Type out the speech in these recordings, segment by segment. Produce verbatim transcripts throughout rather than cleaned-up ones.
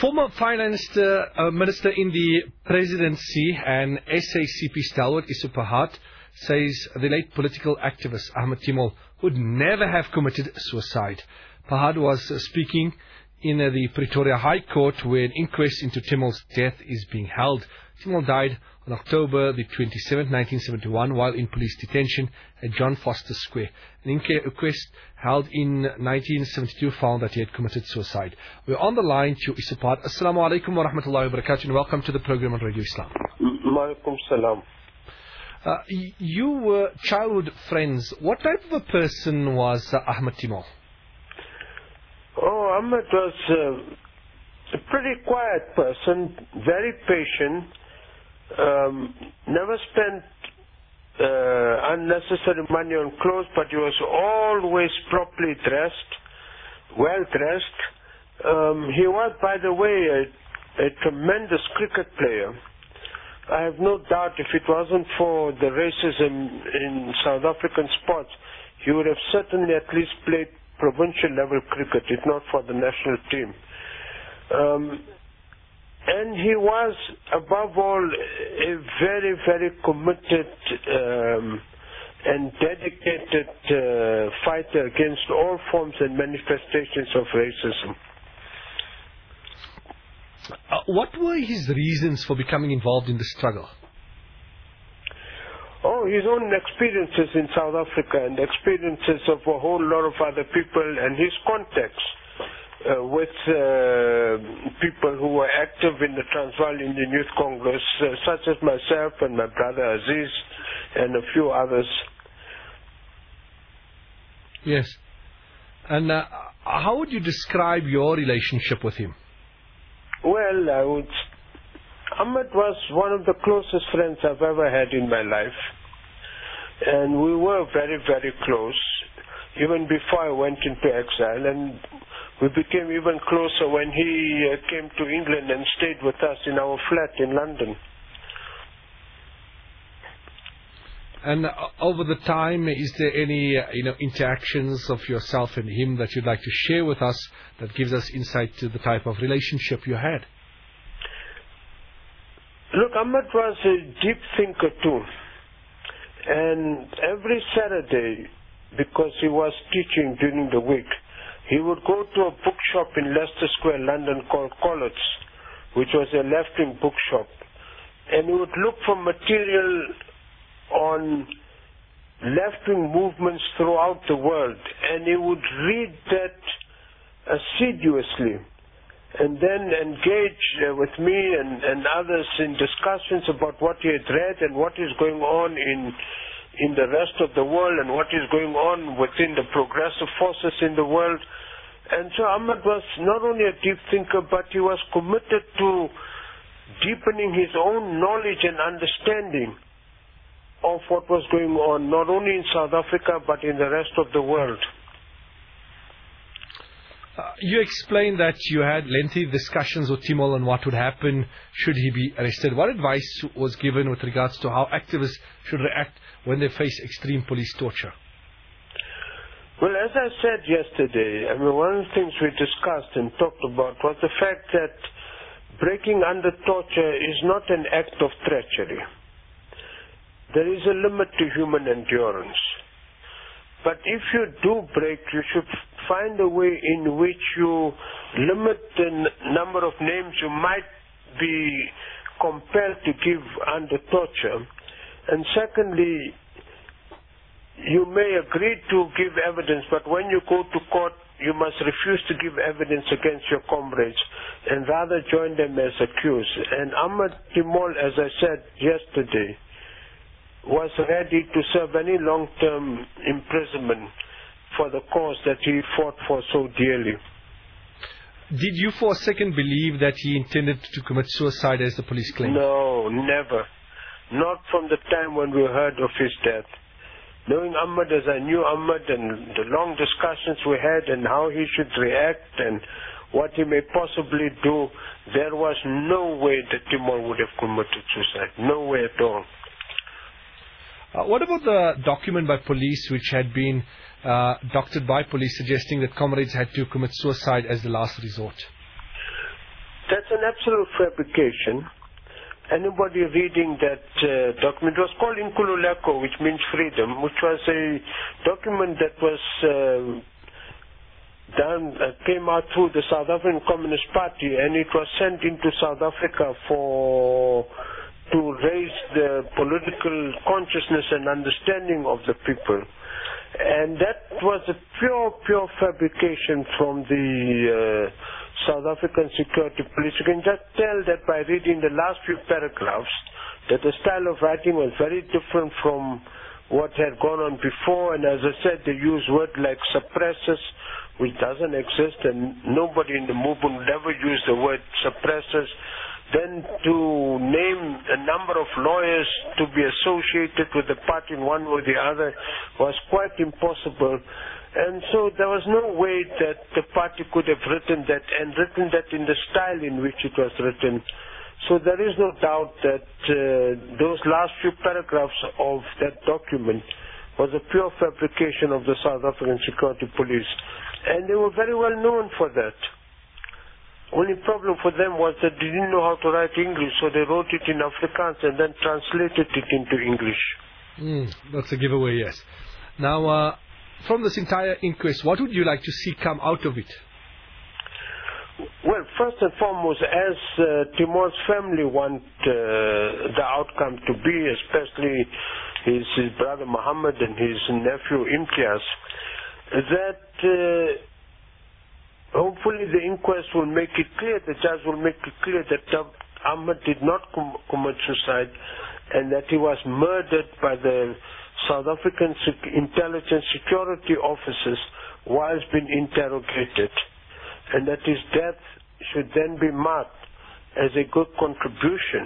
Former Finance uh, Minister in the presidency and S A C P stalwart Issa Pahad says the late political activist Ahmed Timol would never have committed suicide. Pahad was uh, speaking in uh, the Pretoria High Court where an inquest into Timol's death is being held. Timol died on October the twenty-seventh, nineteen seventy-one, while in police detention at John Foster Square. An inquest held in nineteen seventy-two found that he had committed suicide. We're on the line to Issa Pahad. Assalamu alaikum wa rahmatullahi wa barakatuh, and welcome to the program on Radio Islam. Maalaikum salam. Uh, you were childhood friends. What type of a person was uh, Ahmed Timol? Oh, Ahmed was uh, a pretty quiet person, very patient. Um, never spent uh, unnecessary money on clothes, but he was always properly dressed, well dressed. Um, he was, by the way, a, a tremendous cricket player. I have no doubt if it wasn't for the racism in South African sports, he would have certainly at least played provincial level cricket, if not for the national team. Um, And he was, above all, a very, very committed um, and dedicated uh, fighter against all forms and manifestations of racism. Uh, what were his reasons for becoming involved in the struggle? Oh, his own experiences in South Africa and experiences of a whole lot of other people and his contacts. Uh, with uh, people who were active in the Transvaal Indian Youth Congress, uh, such as myself and my brother Aziz and a few others. Yes. And uh, how would you describe your relationship with him? Well, I would... Ahmed was one of the closest friends I've ever had in my life. And we were very, very close, even before I went into exile. And we became even closer when he uh, came to England and stayed with us in our flat in London. And uh, over the time, is there any uh, you know interactions of yourself and him that you'd like to share with us that gives us insight to the type of relationship you had? Look, Ahmed was a deep thinker too. And every Saturday, because he was teaching during the week, he would go to a bookshop in Leicester Square, London, called Collett's, which was a left-wing bookshop. And he would look for material on left-wing movements throughout the world. And he would read that assiduously and then engage uh, with me and, and others in discussions about what he had read and what is going on in in the rest of the world and what is going on within the progressive forces in the world. And so Ahmed was not only a deep thinker, but he was committed to deepening his own knowledge and understanding of what was going on, not only in South Africa, but in the rest of the world. Uh, you explained that you had lengthy discussions with Timol on what would happen should he be arrested. What advice was given with regards to how activists should react when they face extreme police torture? Well, as I said yesterday, I mean, one of the things we discussed and talked about was the fact that breaking under torture is not an act of treachery. There is a limit to human endurance. But if you do break, you should find a way in which you limit the n- number of names you might be compelled to give under torture. And secondly, you may agree to give evidence, but when you go to court, you must refuse to give evidence against your comrades and rather join them as accused. And Ahmed Timol, as I said yesterday, was ready to serve any long-term imprisonment for the cause that he fought for so dearly. Did you for a second believe that he intended to commit suicide as the police claimed? No, never. Not from the time when we heard of his death. Knowing Ahmed as I knew Ahmed and the long discussions we had and how he should react and what he may possibly do, there was no way that Timol would have committed suicide. No way at all. Uh, what about the document by police which had been uh, doctored by police suggesting that comrades had to commit suicide as the last resort? that's an absolute fabrication. Anybody reading that uh, document, it was called Inkululeko, which means freedom, which was a document that was uh, done, uh, came out through the South African Communist Party, and it was sent into South Africa for to raise the political consciousness and understanding of the people. And that was a pure, pure fabrication from the uh, South African security police. You can just tell that by reading the last few paragraphs that the style of writing was very different from what had gone on before. And as I said, they use words like suppressors, which doesn't exist, and nobody in the movement would ever use the word suppressors. Then to name a number of lawyers to be associated with the party in one way or the other was quite impossible. And so there was no way that the party could have written that and written that in the style in which it was written. So there is no doubt that uh, those last few paragraphs of that document was a pure fabrication of the South African Security Police. And they were very well known for that. Only problem for them was that they didn't know how to write English, so they wrote it in Afrikaans and then translated it into English. Mm, that's a giveaway, yes. Now, uh, from this entire inquest, what would you like to see come out of it? Well, first and foremost, as uh, Timur's family want uh, the outcome to be, especially his, his brother Muhammad and his nephew Imtiaz, that uh, hopefully the inquest will make it clear, the judge will make it clear that Ahmed did not com- commit suicide and that he was murdered by the South African sec- intelligence security officers whilst being interrogated, and that his death should then be marked as a good contribution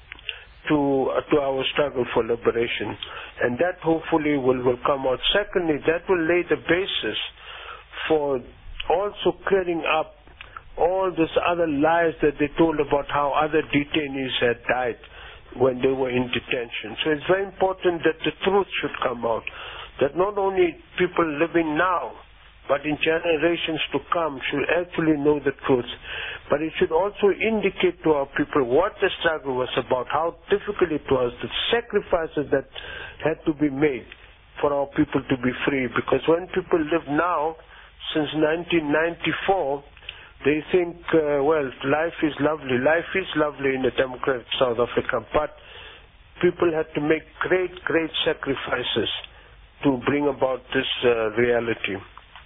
to uh, to our struggle for liberation. And that hopefully will, will come out. Secondly, that will lay the basis for also clearing up all these other lies that they told about how other detainees had died when they were in detention. So it's very important that the truth should come out, that not only people living now, but in generations to come should actually know the truth. But it should also indicate to our people what the struggle was about, how difficult it was, the sacrifices that had to be made for our people to be free. Because when people live now, since nineteen ninety-four, they think, uh, well, life is lovely. Life is lovely in a democratic South Africa, but people had to make great, great sacrifices to bring about this uh, reality.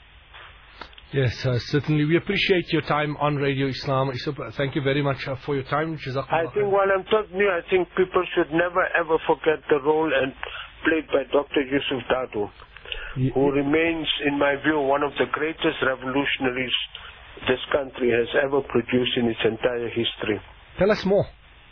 Yes, uh, certainly. We appreciate your time on Radio Islam. Thank you very much uh, for your time. I think while I'm talking to you, I think people should never ever forget the role and played by Doctor Yusuf Dadoo, yeah, who remains, in my view, one of the greatest revolutionaries this country has ever produced in its entire history. Tell us more.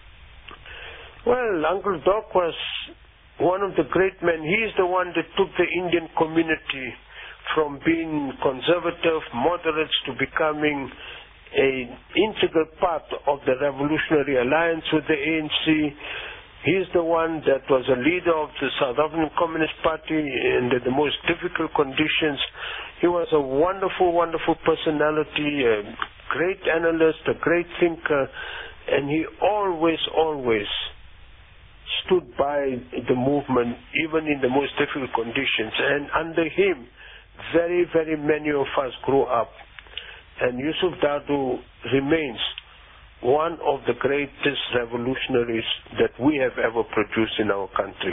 Well, Uncle Doc was one of the great men. He is the one that took the Indian community from being conservative, moderates, to becoming an integral part of the Revolutionary Alliance with the A N C. He's the one that was a leader of the South African Communist Party under the most difficult conditions. He was a wonderful, wonderful personality, a great analyst, a great thinker, and he always, always stood by the movement, even in the most difficult conditions. And under him, very, very many of us grew up. And Yusuf Dadoo remains one of the greatest revolutionaries that we have ever produced in our country.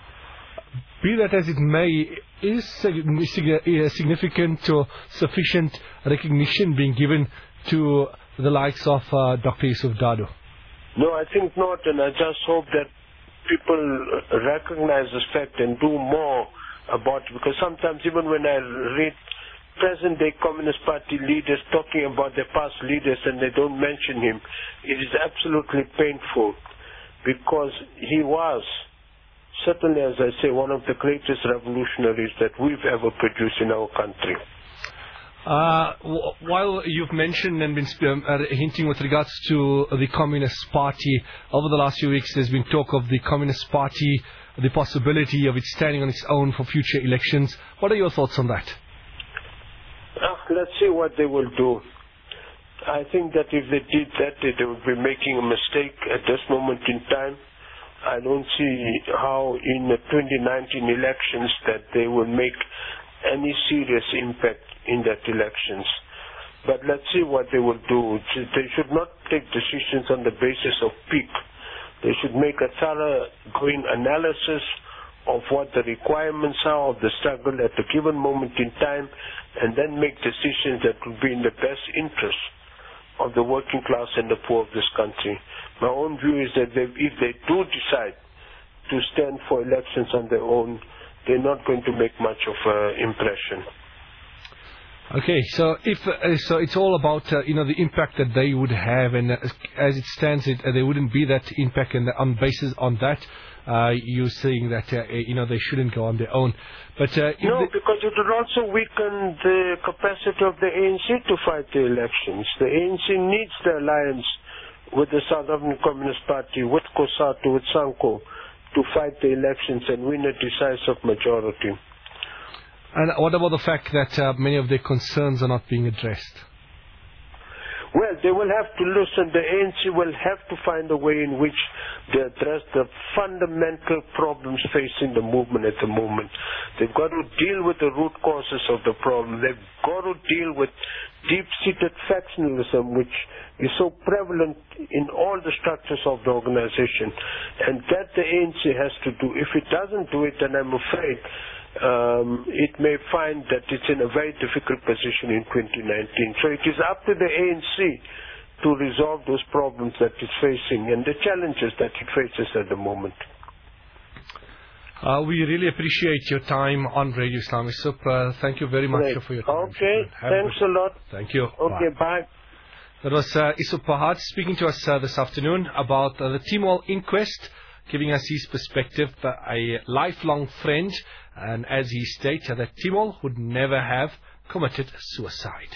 Be that as it may, is significant or sufficient recognition being given to the likes of uh, Doctor Yusuf Dadoo? No, I think not, and I just hope that people recognize this fact and do more about it, because sometimes even when I read present-day Communist Party leaders talking about their past leaders and they don't mention him, it is absolutely painful, because he was, certainly as I say, one of the greatest revolutionaries that we've ever produced in our country. Uh, w- while you've mentioned and been um, uh, hinting with regards to the Communist Party, over the last few weeks there's been talk of the Communist Party, the possibility of it standing on its own for future elections. What are your thoughts on that? Uh, let's see what they will do. I think that if they did that, they would be making a mistake at this moment in time. I don't see how in the twenty nineteen elections that they will make any serious impact in that elections. But let's see what they will do. They should not take decisions on the basis of pique. They should make a thorough going analysis of what the requirements are of the struggle at a given moment in time, and then make decisions that will be in the best interest of the working class and the poor of this country. My own view is that they, if they do decide to stand for elections on their own, they're not going to make much of an impression. Okay, so if uh, so, it's all about uh, you know the impact that they would have, and uh, as it stands, it uh, there wouldn't be that impact, and on basis on that, uh, you're saying that uh, you know they shouldn't go on their own. But uh, no, because it would also weaken the capacity of the A N C to fight the elections. The A N C needs the alliance with the South African Communist Party, with COSATU, with SANCO, to fight the elections and win a decisive majority. And what about the fact that uh, many of their concerns are not being addressed? Well, they will have to listen. The A N C will have to find a way in which they address the fundamental problems facing the movement at the moment. They've got to deal with the root causes of the problem. They've got to deal with deep-seated factionalism, which is so prevalent in all the structures of the organization. And that the A N C has to do. If it doesn't do it, then I'm afraid Um, it may find that it's in a very difficult position in twenty nineteen. So it is up to the A N C to resolve those problems that it's facing and the challenges that it faces at the moment. Uh, we really appreciate your time on Radio Islamic Soup. Uh, thank you very much Great. for your time. Okay, thanks a lot. Thank you. Okay, bye. bye. That was uh, Yusuf Pahad speaking to us uh, this afternoon about uh, the Timol inquest, giving us his perspective, uh, a lifelong friend, and as he states, uh, that Timol would never have committed suicide.